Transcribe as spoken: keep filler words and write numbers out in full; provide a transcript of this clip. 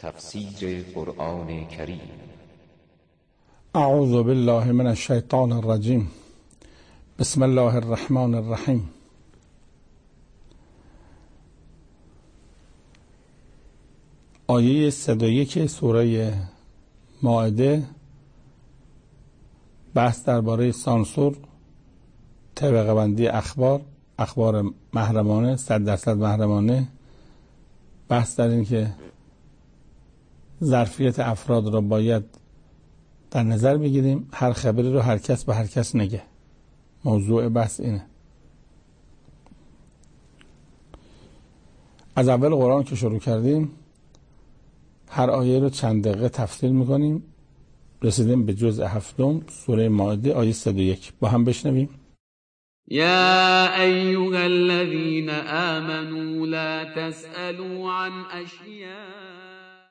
تفسیر قرآن کریم. اعوذ بالله من الشیطان الرجیم. بسم الله الرحمن الرحیم. آیه صد و یک سوره مائده بحث درباره سانسور، طبقه بندی اخبار، اخبار محرمانه، صد درصد محرمانه، بحث در این که ظرفیت افراد را باید در نظر بگیریم، هر خبری رو هر کس به هر کس نگه. موضوع بحث اینه. از اول قرآن که شروع کردیم هر آیه رو چند دقیقه تفصیل میکنیم. رسیدیم به جزء هفتم سوره مائده آیه صد و یک. با هم بشنویم. يا أيها الذين آمنوا لا تسألوا عن أشياء